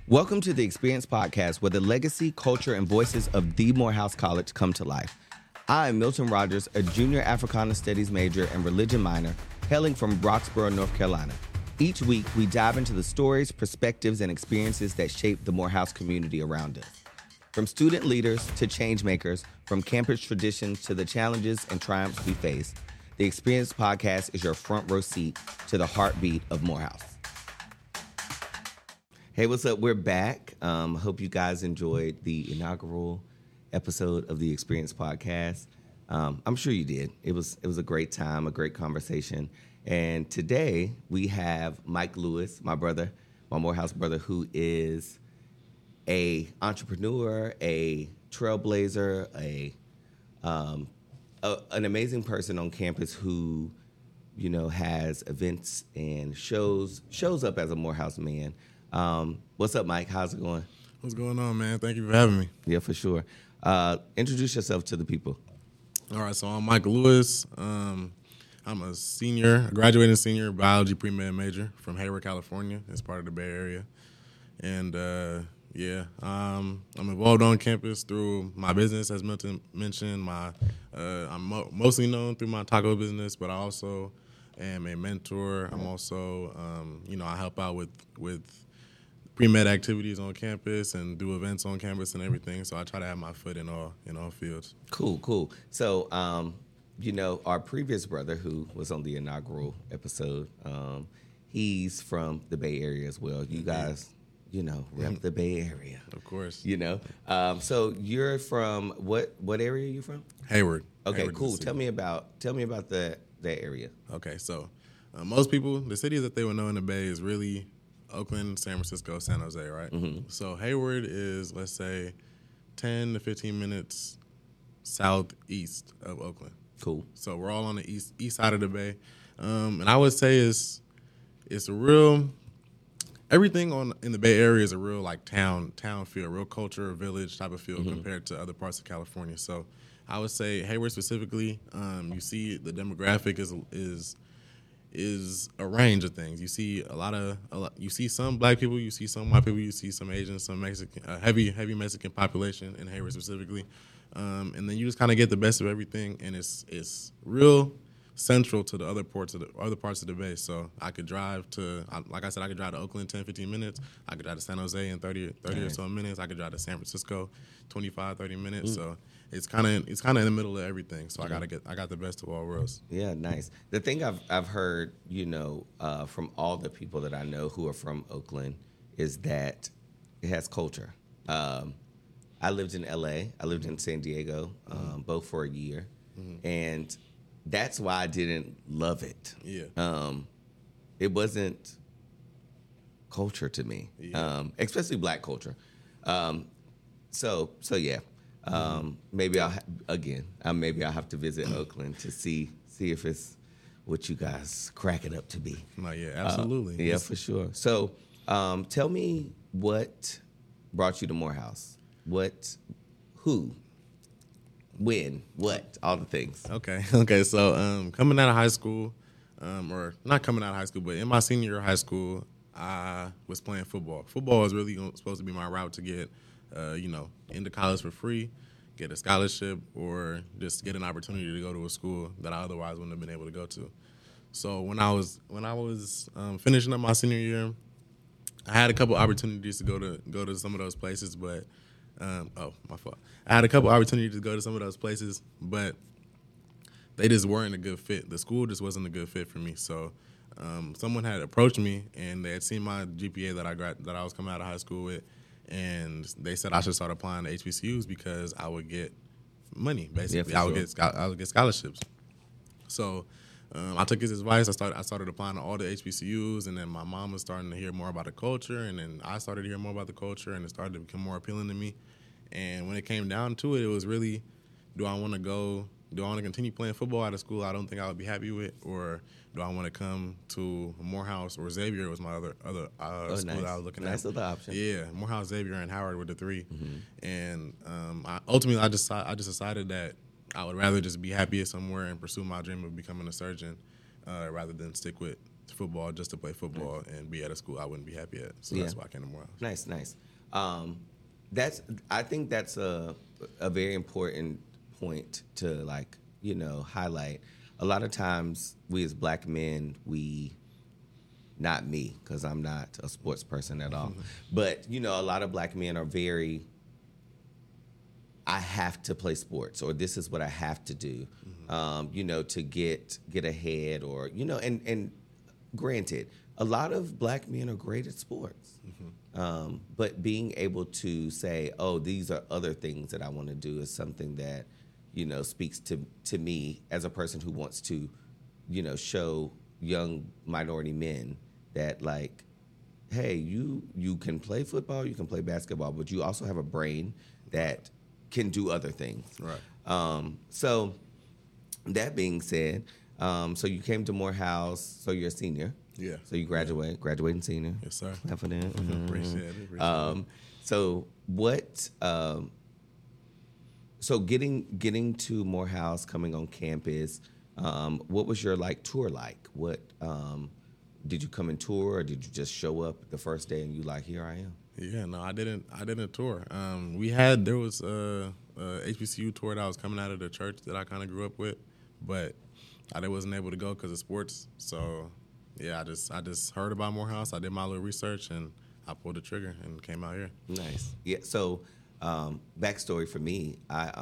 Welcome to the Experience Podcast, where the legacy, culture, and voices of the Morehouse College come to life. I am Milton Rogers, a junior Africana Studies major and religion minor, hailing from Roxborough, North Carolina. Each week, we dive into the stories, perspectives, and experiences that shape the Morehouse community around us. From student leaders to change makers, from campus traditions to the challenges and triumphs we face, the Experience Podcast is your front row seat to the heartbeat of Morehouse. Hey, what's up? We're back. Hope you guys enjoyed the inaugural episode of the Experience Podcast. I'm sure you did. It was a great time, a great conversation. And today we have Mike Lewis, my brother, my Morehouse brother, who is a entrepreneur, a trailblazer, an amazing person on campus who, you know, has events and shows up as a Morehouse man. What's up, Mike? How's it going? What's going on, man? Thank you for having me. Yeah, for sure. Introduce yourself to the people. All right, so I'm Mike Lewis. I'm a senior, a graduating senior biology pre-med major from Hayward, California. It's part of the Bay Area. And, I'm involved on campus through my business, as Milton mentioned. I'm mostly known through my taco business, but I also am a mentor. I'm also, I help out with pre-med activities on campus and do events on campus and everything. So I try to have my foot in all fields. Cool. So, our previous brother who was on the inaugural episode, he's from the Bay Area as well. You guys, rep the Bay Area. Of course. So you're from what area are you from? Hayward. Okay, Hayward, cool. Tell me about that area. Okay, so most people, the cities that they would know in the Bay is really Oakland, San Francisco, San Jose, right? Mm-hmm. So Hayward is, let's say, 10 to 15 minutes southeast of Oakland. Cool. So we're all on the east side of the Bay. And I would say it's a real, everything in the Bay Area is a real like town feel, real culture, village type of feel compared to other parts of California. So I would say Hayward specifically, you see the demographic is a range of things. You see you see some black people, you see some white people, you see some Asian, some Mexican, heavy Mexican population in Hayward specifically, and then you just kind of get the best of everything, and it's real central to the other parts of the Bay. So I could drive to, like I said, I could drive to Oakland 10, 15 minutes. I could drive to San Jose in 30 or so minutes. I could drive to San Francisco 25, 30 minutes. So it's kind of in the middle of everything. So I got the best of all worlds. Yeah, nice. The thing I've heard, from all the people that I know who are from Oakland is that it has culture. I lived in LA. I lived in San Diego, both for a year. And that's why I didn't love it. Yeah. It wasn't culture to me, especially black culture. So yeah. Maybe I'll have to visit Oakland to see if it's what you guys crack it up to be. Yeah, absolutely. Yeah, for sure. So, tell me what brought you to Morehouse. Who, when, what, all the things. Okay. So, coming out of high school, or not coming out of high school, but in my senior year of high school, I was playing football. Football was really supposed to be my route to get, into college for free, get a scholarship, or just get an opportunity to go to a school that I otherwise wouldn't have been able to go to. So when I was finishing up my senior year, I had a couple opportunities to go to some of those places, but my fault. I had a couple opportunities to go to some of those places, but they just weren't a good fit. The school just wasn't a good fit for me. So someone had approached me, and they had seen my GPA that I was coming out of high school with, and they said I should start applying to HBCUs because I would get money, basically. I would get scholarships. So I took his advice. I started applying to all the HBCUs, and then my mom was starting to hear more about the culture, and then I started to hear more about the culture, and it started to become more appealing to me. And when it came down to it, it was really, do I want to continue playing football at a school I don't think I would be happy with, or do I want to come to Morehouse, or Xavier was my other school nice. that I was looking at. Nice little option. Yeah, Morehouse, Xavier, and Howard were the three. And I just decided that I would rather just be happy somewhere and pursue my dream of becoming a surgeon rather than stick with football just to play football and be at a school I wouldn't be happy at. So that's why I came to Morehouse. Nice. I think that's a very important point to highlight. A lot of times we as black men, not me, because I'm not a sports person at all, but a lot of black men are very, I have to play sports, or this is what I have to do, to get ahead, or and granted, a lot of black men are great at sports, but being able to say, oh, these are other things that I want to do is something that speaks to me as a person who wants to show young minority men that, like, hey, you can play football, you can play basketball, but you also have a brain that can do other things. Right. So that being said, so you came to Morehouse, so you're a senior. Yeah. So you graduating senior. Yes, sir. Clap for that. Appreciate it. So what? So getting to Morehouse, coming on campus, what was your tour like? What did you come and tour, or did you just show up the first day and you here I am? Yeah, no, I didn't tour. There was a HBCU tour that I was coming out of the church that I kind of grew up with, but I wasn't able to go because of sports. So yeah, I just heard about Morehouse. I did my little research and I pulled the trigger and came out here. Nice. Yeah. So backstory for me,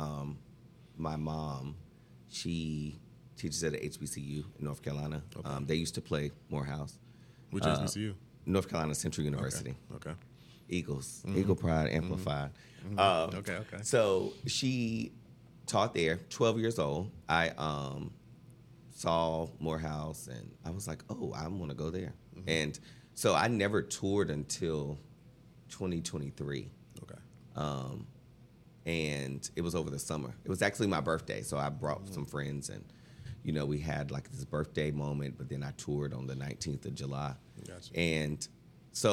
my mom, she teaches at a HBCU in North Carolina. Okay. They used to play Morehouse. Which HBCU? North Carolina Central University. Okay. Eagles. Eagle Pride Amplified. Okay. So she taught there, 12 years old. I saw Morehouse, and I was like, oh, I want to go there. And so I never toured until 2023. Okay. And it was over the summer. It was actually my birthday, so I brought some friends, and we had this birthday moment, but then I toured on the 19th of July. Gotcha. And so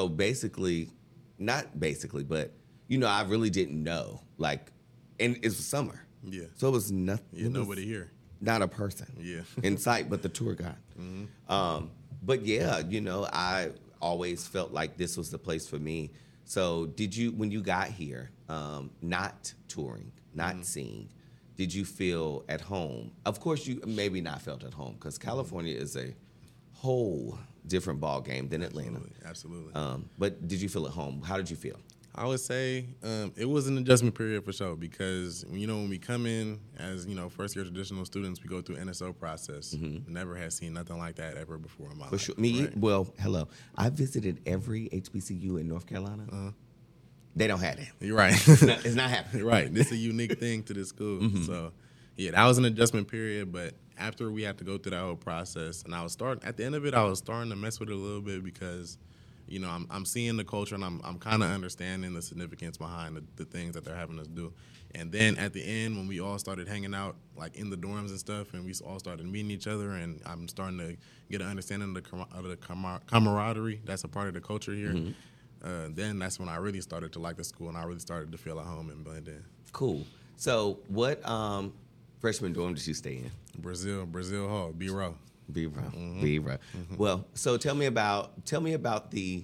not basically, but I really didn't know, and it was summer. Yeah. So it was nothing. Yeah, nobody here. Not a person. Yeah. In sight, but the tour guide. But yeah, I always felt like this was the place for me. So did you, when you got here, not touring, not seeing, did you feel at home? Of course, you maybe not felt at home, because California is a whole different ball game than Atlanta. Absolutely. But did you feel at home? How did you feel? I would say it was an adjustment period for sure, because when we come in as first year traditional students, we go through NSO process. Never had seen nothing like that ever before in my life. Sure. Right? Well, hello. I visited every HBCU in North Carolina. They don't have that. You're right. It's not happening. Right. This is a unique thing to this school. So yeah, that was an adjustment period. But after we had to go through that whole process, and at the end of it, I was starting to mess with it a little bit, because I'm seeing the culture, and I'm kind of understanding the significance behind the things that they're having us do. And then at the end, when we all started hanging out in the dorms and stuff, and we all started meeting each other, and I'm starting to get an understanding of the camaraderie that's a part of the culture here, then that's when I really started to like the school, and I really started to feel at home and blend in. Cool. So what freshman dorm did you stay in? Brazil Hall, B-Row. B-Row. Well, so tell me about the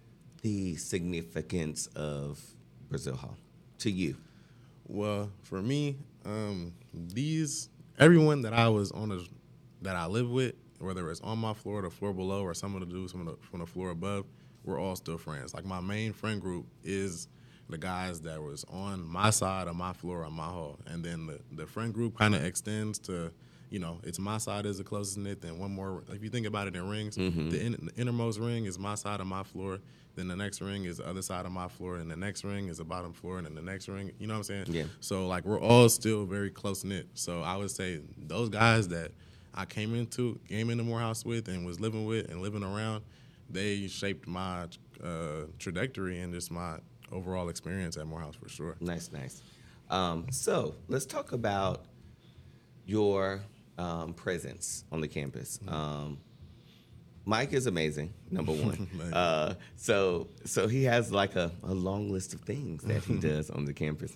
significance of Brazil Hall to you. Well, for me, everyone that I live with, whether it's on my floor, the floor below, or some of the dudes from the floor above, we're all still friends. My main friend group is the guys that was on my side of my floor on my hall, and then the friend group kind of extends to. It's my side is the closest knit. Then one more, if you think about it in rings, the innermost ring is my side of my floor. Then the next ring is the other side of my floor, and the next ring is the bottom floor, and then the next ring. You know what I'm saying? Yeah. So we're all still very close knit. So I would say those guys that I came into Morehouse with and was living with and living around, they shaped my trajectory and just my overall experience at Morehouse for sure. Nice. So let's talk about your presence on the campus. Mike is amazing, number one. So he has a long list of things that he does on the campus.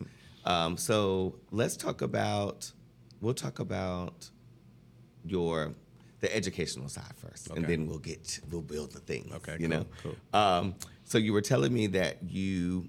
So we'll talk about the educational side first, and then we'll build the things. Okay, you know. Cool. So you were telling me that you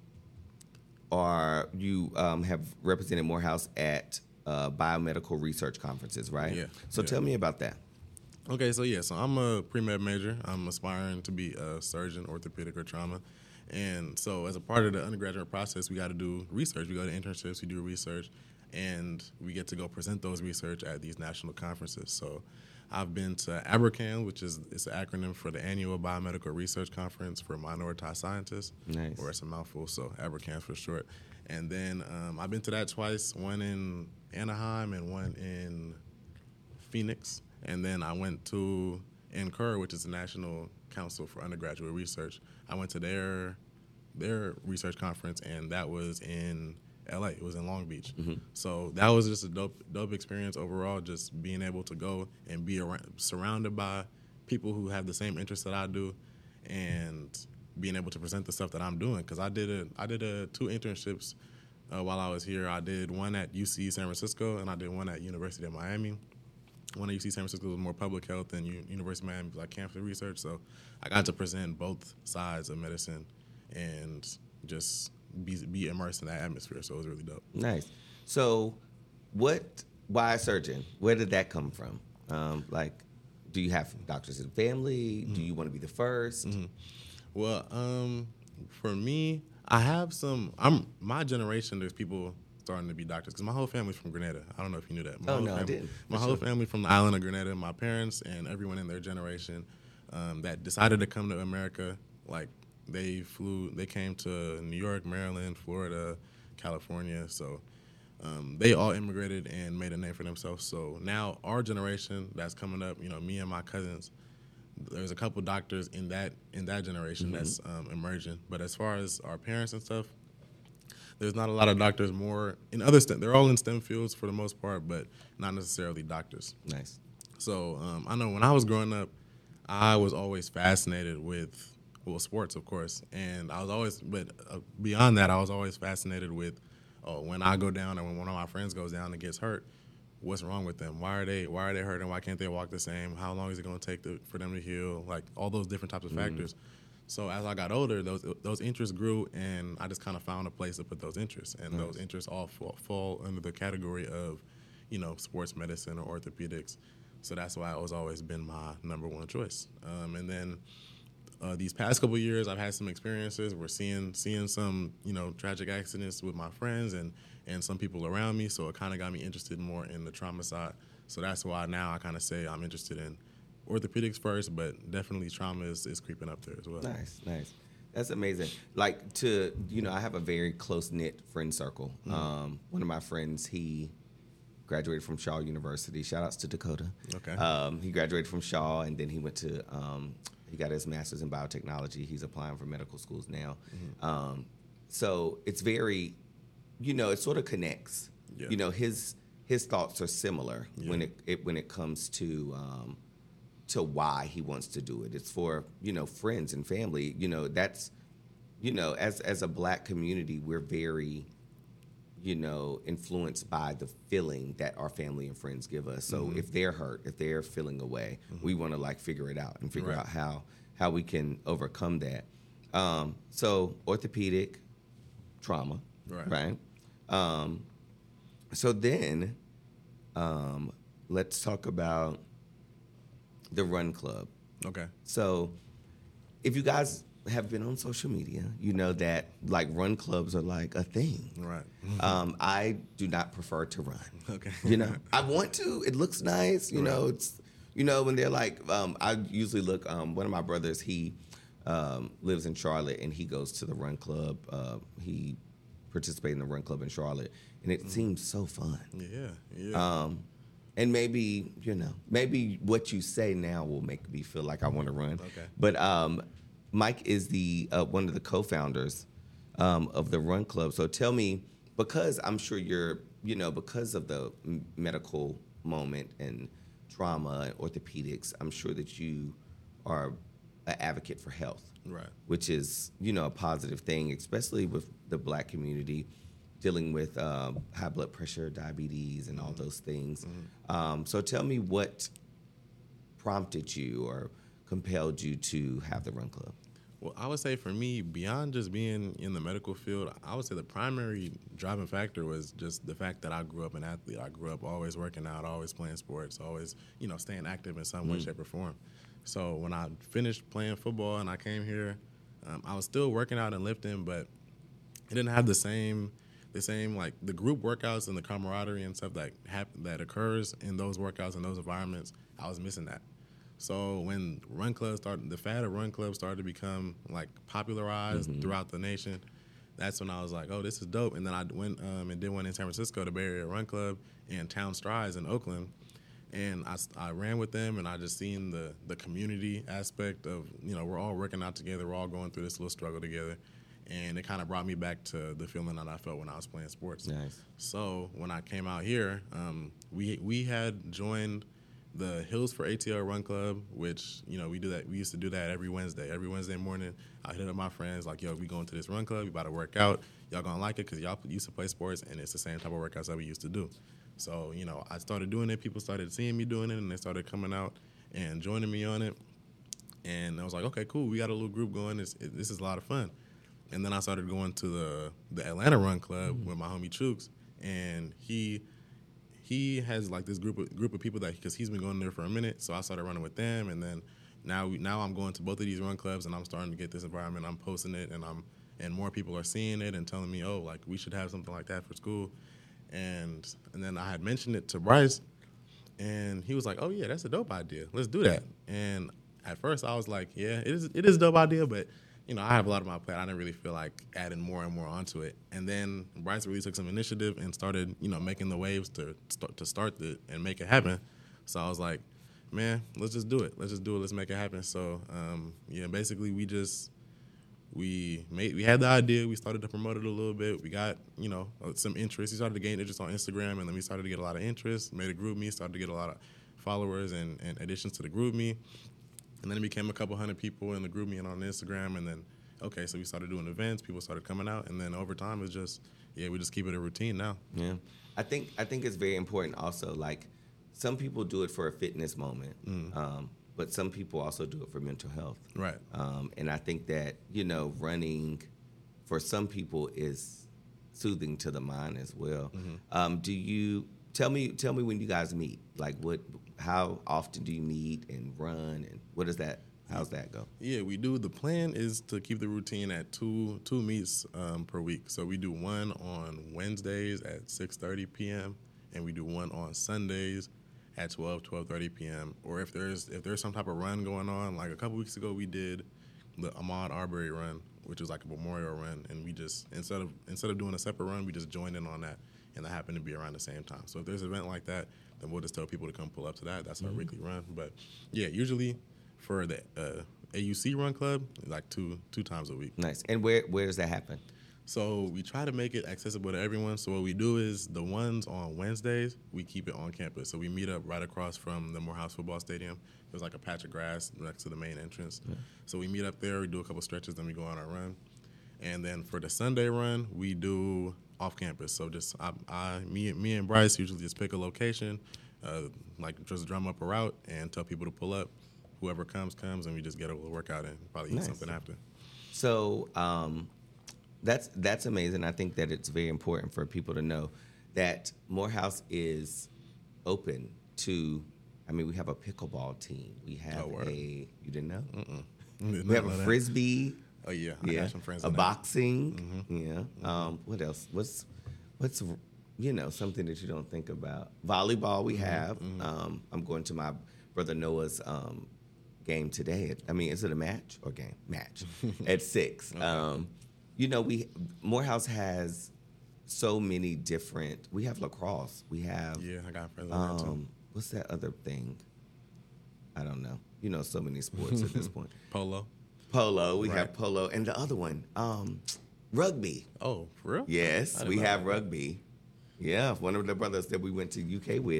have represented Morehouse at biomedical research conferences, right? Yeah. So tell me about that. Okay, so I'm a pre-med major. I'm aspiring to be a surgeon, orthopedic or trauma. And so as a part of the undergraduate process, we got to do research. We go to internships, we do research, and we get to go present those research at these national conferences. So I've been to ABRCAN, which is an acronym for the Annual Biomedical Research Conference for Minoritized Scientists. Nice. Or it's a mouthful, so ABRCAN for short. And then I've been to that twice, one in Anaheim and one in Phoenix. And then I went to NCUR, which is the National Council for Undergraduate Research. I went to their research conference, and that was in LA. It was in Long Beach. Mm-hmm. So that was just a dope experience overall, just being able to go and be surrounded by people who have the same interests that I do, and being able to present the stuff that I'm doing. Because I did 2 internships while I was here. I did one at UC San Francisco, and I did one at University of Miami. One at UC San Francisco was more public health, and University of Miami was like campus research. So I got to present both sides of medicine and just be immersed in that atmosphere. So it was really dope. Nice. So why a surgeon? Where did that come from? Do you have doctors in the family? Mm-hmm. Do you want to be the first? Mm-hmm. Well, for me, I have my generation, there's people starting to be doctors, because my whole family's from Grenada. I don't know if you knew that. I didn't. My whole family from the island of Grenada. My parents and everyone in their generation that decided to come to America, like they came to New York, Maryland, Florida, California. So they all immigrated and made a name for themselves. So now our generation that's coming up, me and my cousins, there's a couple doctors in that generation mm-hmm. that's emerging. But as far as our parents and stuff, there's not a lot of doctors more in other STEM. They're all in STEM fields for the most part, but not necessarily doctors. Nice. So I know when I was growing up, I was always fascinated with, sports, of course. And I was always, but beyond that, I was always fascinated with, when I go down or when one of my friends goes down and gets hurt, what's wrong with them? Why are they hurting? Why can't they walk the same? How long is it going to take for them to heal? Like all those different types of factors. So as I got older, those interests grew, and I just kind of found a place to put those interests. And those interests all fall under the category of, sports medicine or orthopedics. So that's why it's always been my number one choice. And then these past couple of years, I've had some experiences. We're seeing some, tragic accidents with my friends and some people around me. So it kind of got me interested more in the trauma side. So that's why now I kind of say I'm interested in orthopedics first, but definitely trauma is creeping up there as well. Nice. That's amazing. I have a very close-knit friend circle. Mm-hmm. One of my friends, he graduated from Shaw University. Shout outs to Dakota. Okay. He graduated from Shaw, and then he went to, he got his master's in biotechnology. He's applying for medical schools now. Mm-hmm. So it's very, it sort of connects. Yeah. His thoughts are similar when it comes to why he wants to do it. It's for, friends and family. That's, as a Black community, we're very, influenced by the feeling that our family and friends give us. So mm-hmm. if they're hurt, if they're feeling away, mm-hmm. we want to figure it out and figure out how we can overcome that. So orthopedic trauma, right? So then let's talk about the Run Club. Okay. So if you guys have been on social media, you know that run clubs are a thing. Right. I do not prefer to run. Okay. I want to. It looks nice. It's when they're I usually look. One of my brothers, he lives in Charlotte, and he goes to the Run Club. He participates in the Run Club in Charlotte, and it seems so fun. Yeah. And maybe what you say now will make me feel like I want to run. Okay. But Mike is the one of the co-founders of the Run Club. So tell me, because I'm sure you're, because of the medical moment and trauma and orthopedics, I'm sure that you are an advocate for health. Right. Which is, a positive thing, especially with the Black community dealing with high blood pressure, diabetes, and all those things. Mm-hmm. So tell me what prompted you or compelled you to have the run club? Well, I would say for me, beyond just being in the medical field, I would say the primary driving factor was just the fact that I grew up an athlete. I grew up always working out, always playing sports, always, staying active in some way, shape, or form. So when I finished playing football and I came here, I was still working out and lifting, but it didn't have the same like the group workouts and the camaraderie and stuff that occurs in those workouts and those environments. I was missing that. So when run clubs started, the fad of run clubs started to become like popularized throughout the nation. That's when I was like, oh, this is dope. And then I went and did one in San Francisco, the Bay Area Run Club, and Town Strides in Oakland. And I ran with them, and I just seen the community aspect of, we're all working out together, we're all going through this little struggle together. And it kind of brought me back to the feeling that I felt when I was playing sports. Nice. So when I came out here, we had joined the Hills for ATL Run Club, which, we do that. We used to do that every Wednesday. Every Wednesday morning, I hit up my friends like, yo, we going to this run club. We about to work out. Y'all gonna like it because y'all used to play sports, and it's the same type of workouts that we used to do. So, I started doing it. People started seeing me doing it, and they started coming out and joining me on it. And I was like, okay, cool. We got a little group going. This is a lot of fun. And then I started going to the Atlanta Run Club with my homie Chooks, and he has like this group of people that, because he's been going there for a minute, so I started running with them, and then now I'm going to both of these run clubs, and I'm starting to get this environment. I'm posting it, and more people are seeing it and telling me, oh, like we should have something like that for school, and then I had mentioned it to Bryce, and he was like, oh yeah, that's a dope idea. Let's do that. And at first I was like, yeah, it is a dope idea, but I have a lot on my plate. I didn't really feel like adding more and more onto it. And then Bryce really took some initiative and started, making the waves to start it and make it happen. So I was like, man, let's just do it. Let's make it happen. So, basically we had the idea. We started to promote it a little bit. We got, some interest. We started to gain interest on Instagram, and then we started to get a lot of interest, made a group me, started to get a lot of followers and additions to the group me. And then it became a couple hundred people in the group me and on Instagram. And then, so we started doing events. People started coming out. And then over time, it's just, we just keep it a routine now. Yeah. I think it's very important also, like, some people do it for a fitness moment, but some people also do it for mental health. Right. And I think that, running for some people is soothing to the mind as well. Do you, tell me when you guys meet, like how often do you meet and run, and how's that go? Yeah, we do. The plan is to keep the routine at two meets per week. So we do one on Wednesdays at 6:30 p.m. and we do one on Sundays at 12:30 p.m. Or if there's some type of run going on, like a couple weeks ago we did the Ahmaud Arbery run, which is like a memorial run, and we just instead of doing a separate run, we just joined in on that, and that happened to be around the same time. So if there's an event like that, then we'll just tell people to come pull up to that. That's our weekly run. But yeah, usually for the AUC Run Club, like two times a week. Nice. And where does that happen? So we try to make it accessible to everyone. So what we do is the ones on Wednesdays, we keep it on campus. So we meet up right across from the Morehouse Football Stadium. There's like a patch of grass next to the main entrance. Yeah. So we meet up there, we do a couple stretches, then we go on our run. And then for the Sunday run, we do off campus. So just me and Bryce usually just pick a location, like just drum up a route and tell people to pull up. Whoever comes, and we just get a little workout and probably eat something after. So that's amazing. I think that it's very important for people to know that Morehouse is open to. I mean, we have a pickleball team. We have you didn't know? We have a frisbee. Oh yeah, I got some friends. A boxing. Yeah. What else? What's something that you don't think about? Volleyball. We have. I'm going to my brother Noah's game today. Is it a match or game? Match at 6. Okay. Morehouse has so many different. We have lacrosse. We have. Yeah, I got friends on that too. What's that other thing? I don't know. So many sports at this point. Polo. We have polo, and the other one, rugby. Oh, for real? Yes, we have rugby. Yeah, one of the brothers that we went to UK with,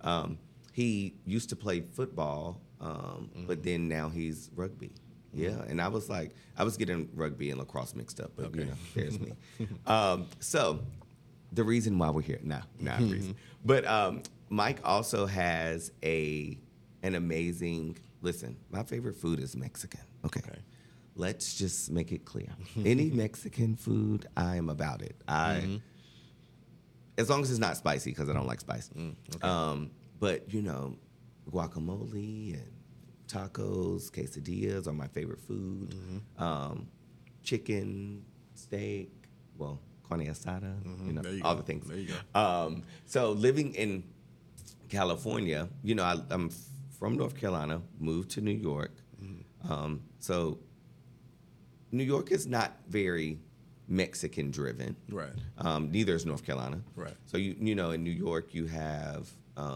he used to play football, but then now he's rugby. Yeah, and I was getting rugby and lacrosse mixed up, but there's me. So the reason why we're here, not reason, but Mike also has an amazing. Listen, my favorite food is Mexican. Okay. Let's just make it clear. Any Mexican food, I am about it. As long as it's not spicy, because I don't like spice. But guacamole and tacos, quesadillas are my favorite food. Chicken, steak, well, carne asada, all the things. There you go. So living in California, I'm from North Carolina, moved to New York. So New York is not very Mexican driven. Right. Neither is North Carolina. Right. So in New York you have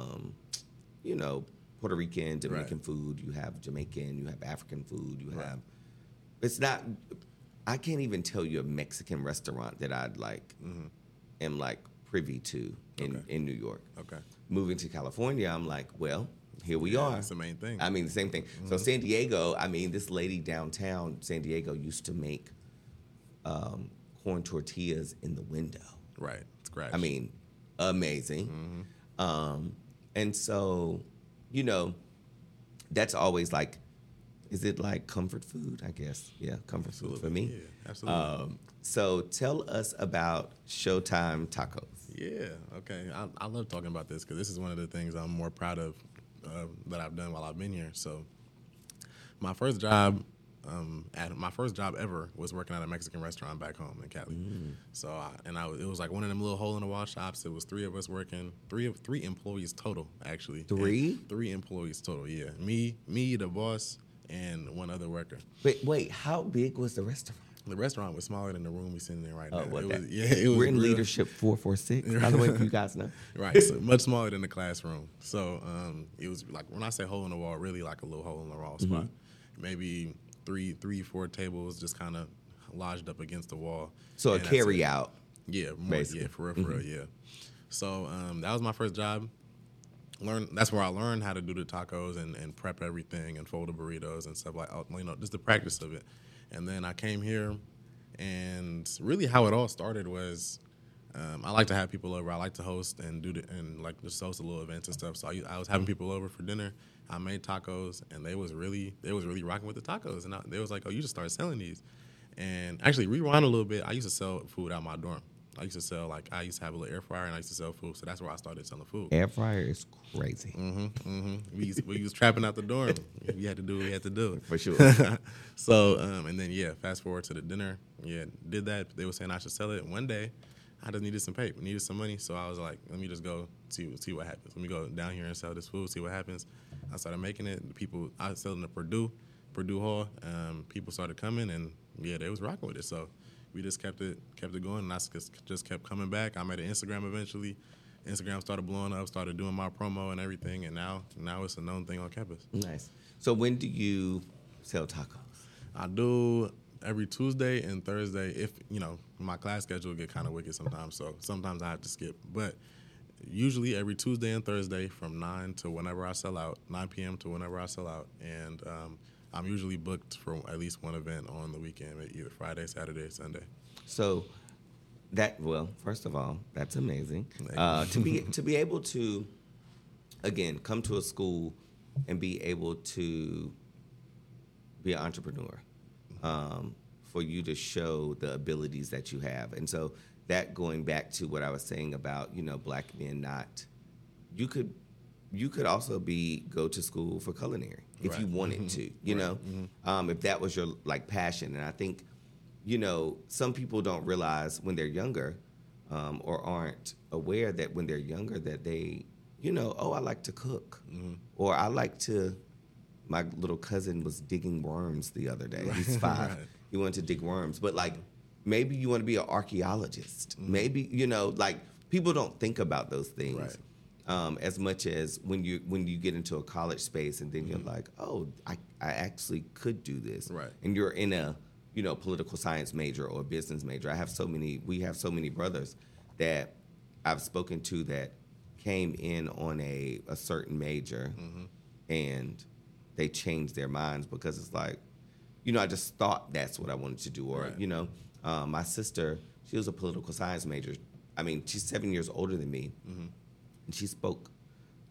Puerto Rican, Dominican food, you have Jamaican, you have African food, you have it's not I can't even tell you a Mexican restaurant that I'd am privy to in New York. Okay. Moving to California, I'm like, well, here we are. That's the main thing. I mean, the same thing. So San Diego, this lady downtown San Diego used to make corn tortillas in the window. Right. Scratch. Amazing. And so, that's always is it like comfort food? I guess. Yeah, comfort food for me. Yeah, absolutely. So tell us about Showtime Tacos. Yeah, okay. I love talking about this because this is one of the things I'm more proud of that I've done while I've been here. So my first job ever was working at a Mexican restaurant back home in Cali. So it was like one of them little hole in the wall shops. It was three of us working, three employees total actually. Three? Three employees total. Yeah, me, the boss, and one other worker. Wait, how big was the restaurant? The restaurant was smaller than the room we're sitting in right now. We're real. in leadership 446. By the way, if you guys know. Right, so much smaller than the classroom. So it was like, when I say hole in the wall, really like a little hole in the wall spot. Maybe three, 4 tables just kind of lodged up against the wall. So a carry out. Yeah, basically. Yeah, for real, yeah. So that was my first job. That's where I learned how to do the tacos and prep everything and fold the burritos and stuff just the practice of it. And then I came here, and really how it all started was I like to have people over. I like to host and just host a little events and stuff. So I was having people over for dinner. I made tacos, and they was really rocking with the tacos. And they was like, "Oh, you just start selling these." And actually, rewind a little bit. I used to sell food out my dorm. I used to have a little air fryer, and I used to sell food. So that's where I started selling food. Air fryer is crazy. We was trapping out the dorm. We had to do what we had to do. For sure. So, and then, fast forward to the dinner. Yeah, did that. They were saying I should sell it. One day, I just needed some paper, needed some money. So I was like, let me just go see what happens. Let me go down here and sell this food, see what happens. I started making it. I was selling to Purdue Hall. People started coming, and they was rocking with it. So we just kept it going, and I just kept coming back. I made an Instagram eventually. Instagram started blowing up, started doing my promo and everything, and now it's a known thing on campus. Nice. So when do you sell tacos? I do every Tuesday and Thursday. If my class schedule get kind of wicked sometimes, so sometimes I have to skip. But usually every Tuesday and Thursday from 9 to whenever I sell out, 9 p.m. to whenever I sell out, and I'm usually booked for at least one event on the weekend, either Friday, Saturday, Sunday. So first of all, that's amazing. To be able to, again, come to a school and be able to be an entrepreneur, for you to show the abilities that you have. And so that going back to what I was saying about, black men you could also go to school for culinary if you wanted to, if that was your passion. And I think, some people don't realize when they're younger, or aren't aware that when they're younger that they, I like to cook, or I like to. My little cousin was digging worms the other day. He's 5. Right. He wanted to dig worms, but maybe you want to be an archaeologist. Maybe people don't think about those things. Right. As much as when you get into a college space and then you're like, oh, I actually could do this. Right. And you're in a political science major or a business major. We have so many brothers that I've spoken to that came in on a certain major and they changed their minds because it's like, I just thought that's what I wanted to do. Or, my sister, she was a political science major. She's 7 years older than me. And she spoke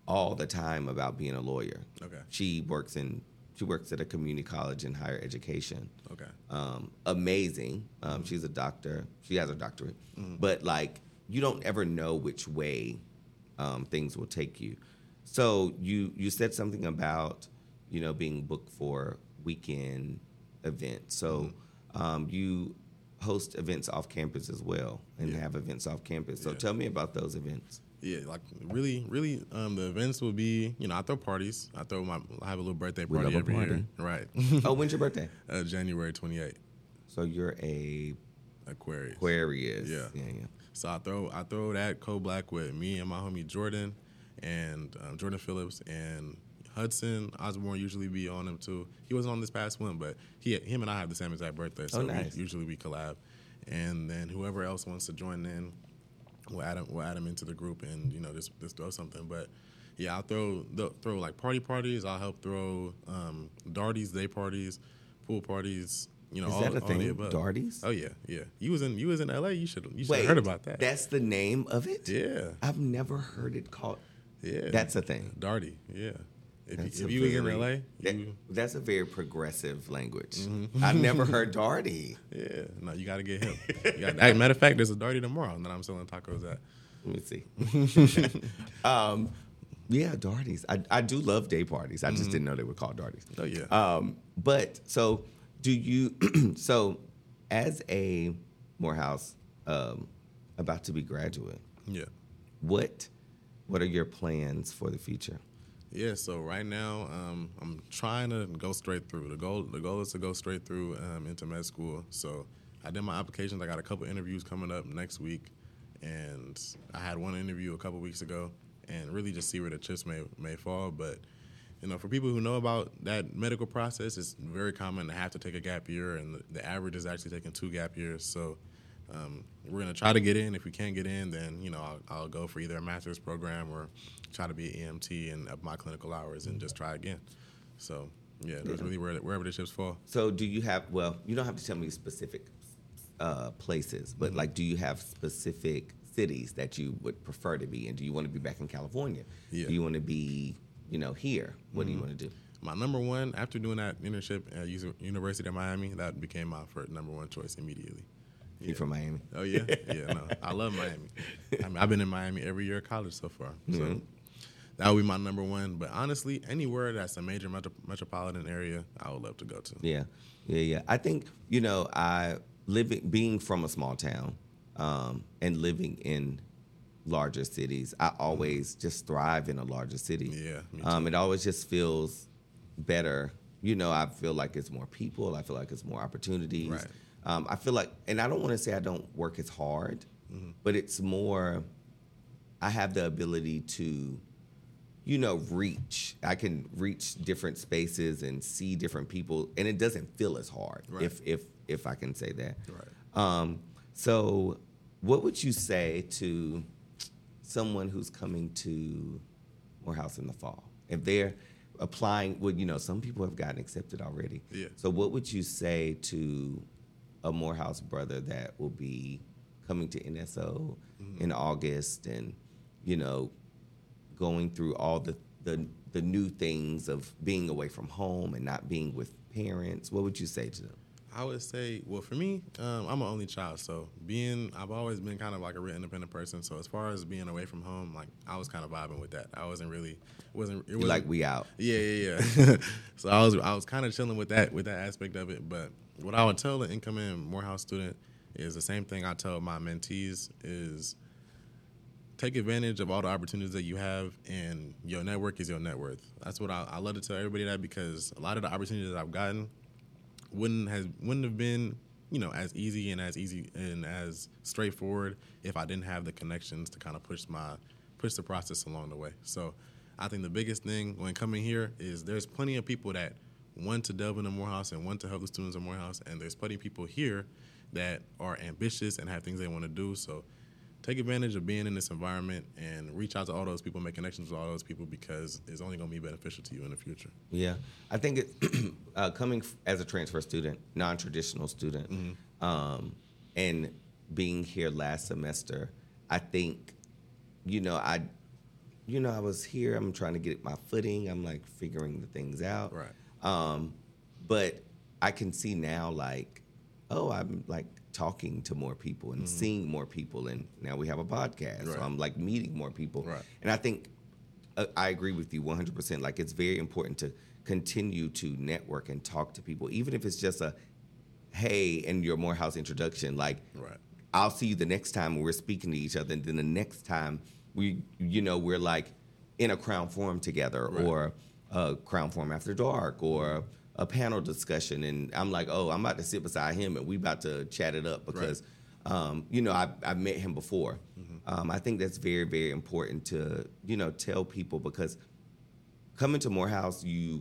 all the time about being a lawyer. Okay. She works at a community college in higher education. Okay. Amazing. She's a doctor. She has a doctorate. But like, you don't ever know which way things will take you. So you said something about, being booked for weekend events. So you host events off campus as well and have events off campus. So tell me about those events. Yeah, like really, the events will be, I throw parties. I have a little birthday We party love a every party. year. Right. Oh, when's your birthday? January 28th. So you're a Aquarius. Yeah. So I throw that co-black with me and my homie Jordan and Jordan Phillips and Hudson Osborne usually be on them too. He wasn't on this past one, but him and I have the same exact birthday, so nice. we collab. And then whoever else wants to join in, we'll add them into the group and just throw something. But yeah, I'll throw like parties. I'll help throw Darties, day parties, pool parties. Is all, that a all thing? the above. Darties? Oh yeah. You was in LA. You should Wait, have heard about that. That's the name of it? Yeah. I've never heard it called. Yeah. That's a thing. Darty. Yeah. That's If you was in LA, that's a very progressive language. I've never heard Darty. yeah, no, you got to get him. Matter of fact, there's a Darty tomorrow that I'm selling tacos at. Let me see. Yeah, Darties. I do love day parties. I just didn't know they were called Darties. Oh yeah. But so do you? So as a Morehouse about to be graduate, Yeah. what are your plans for the future? Yeah, so right now I'm trying to go straight through. The goal is to go straight through into med school. So I did my applications. I got a couple interviews coming up next week, and I had one interview a couple weeks ago, and really just see where the chips may fall. But for people who know about that medical process, it's very common to have to take a gap year, and the average is actually taking 2 gap years. So we're gonna try to get in. If we can't get in, then I'll go for either a master's program or try to be an EMT and up my clinical hours and just try again. So yeah, that's really wherever the chips fall. So do you have? Well, you don't have to tell me specific places, but like, do you have specific cities that you would prefer to be in? Do you want to be back in California? Yeah. Do you want to be, here? What do you want to do? My number one, after doing that internship at University of Miami, that became my first number one choice immediately. You from Miami? Oh yeah, yeah. No, I love Miami. I mean, I've been in Miami every year of college so far. So that would be my number one. But honestly, anywhere that's a major metropolitan area, I would love to go to. Yeah. I think being from a small town and living in larger cities, I always just thrive in a larger city. Yeah, me too. It always just feels better. I feel like it's more people. I feel like it's more opportunities. Right. I feel like, and I don't want to say I don't work as hard, but it's more, I have the ability to, reach. I can reach different spaces and see different people, and it doesn't feel as hard, right. if I can say that. Right. So what would you say to someone who's coming to Morehouse in the fall? If they're applying, some people have gotten accepted already. Yeah. So what would you say to a Morehouse brother that will be coming to NSO in August and, going through all the new things of being away from home and not being with parents? What would you say to them? I would say, well, for me, I'm an only child, so I've always been kind of like a real independent person. So as far as being away from home, like I was kind of vibing with that. I wasn't really, it was like we out. Yeah. So I was kind of chilling with that aspect of it. But what I would tell an incoming Morehouse student is the same thing I tell my mentees is take advantage of all the opportunities that you have, and your network is your net worth. That's what I love to tell everybody that, because a lot of the opportunities that I've gotten wouldn't have been as easy and as straightforward if I didn't have the connections to kind of push the process along the way. So I think the biggest thing when coming here is there's plenty of people that want to delve into Morehouse and want to help the students in Morehouse, and there's plenty of people here that are ambitious and have things they want to do. So take advantage of being in this environment and reach out to all those people, make connections with all those people, because it's only going to be beneficial to you in the future. Yeah. I think coming as a transfer student, non-traditional student, and being here last semester, I think, I was here. I'm trying to get my footing. I'm like figuring the things out. Right. But I can see now, like, I'm like talking to more people and seeing more people, and now we have a podcast. Right. So I'm like meeting more people. Right. And I think I agree with you 100%. Like, it's very important to continue to network and talk to people, even if it's just a hey and your Morehouse introduction. Like, Right. I'll see you the next time when we're speaking to each other, and then the next time we're like in a Crown Forum together, Right. or a Crown Forum After Dark, or a panel discussion, and I'm like, I'm about to sit beside him, and we about to chat it up because, I've met him before. Mm-hmm. I think that's very, very important to tell people, because coming to Morehouse,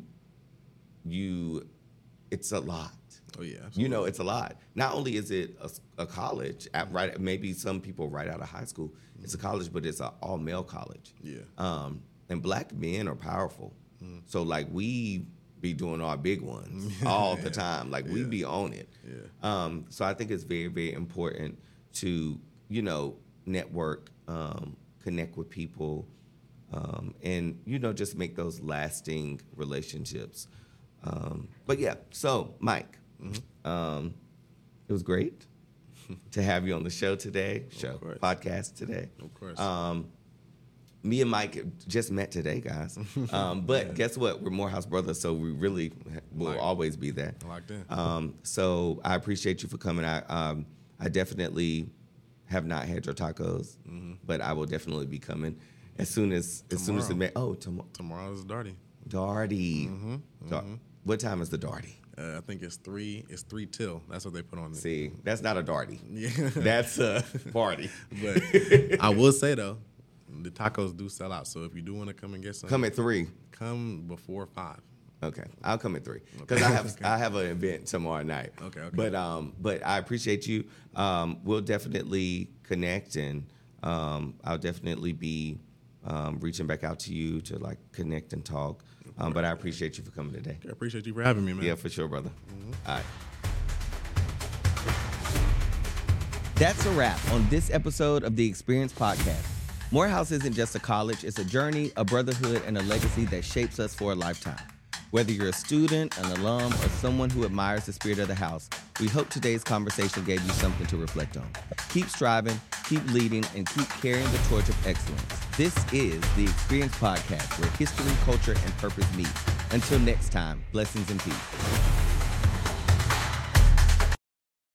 it's a lot. Oh yeah, absolutely. It's a lot. Not only is it a college, maybe some people right out of high school, it's a college, but it's an all-male college. Yeah. And black men are powerful. So, like, we be doing our big ones all the time. Like, we be on it. Yeah. So I think it's very, very important to, network, connect with people, and, just make those lasting relationships. But yeah, so Mike, it was great to have you on the show today, podcast today. Of course. Me and Mike just met today, guys. But guess what? We're Morehouse brothers, so we really will always be there. Locked in. So I appreciate you for coming. I definitely have not had your tacos, but I will definitely be coming as soon as tomorrow. Tomorrow's Darty. Darty. What time is the Darty? I think it's 3 till. That's what they put on it. See, that's not a Darty. Yeah. That's a party. But I will say, though, the tacos do sell out. So if you do want to come and get some, Come at 3. come before 5. Okay, I'll come at 3 because I have an event tomorrow night. Okay. But I appreciate you. We'll definitely connect, and I'll definitely be reaching back out to you to like connect and talk. But I appreciate you for coming today. I appreciate you for having me, man. Yeah, for sure, brother. All right. That's a wrap on this episode of the Experience Podcast. Morehouse isn't just a college, it's a journey, a brotherhood, and a legacy that shapes us for a lifetime. Whether you're a student, an alum, or someone who admires the spirit of the house, we hope today's conversation gave you something to reflect on. Keep striving, keep leading, and keep carrying the torch of excellence. This is the Experience Podcast, where history, culture, and purpose meet. Until next time, blessings and peace.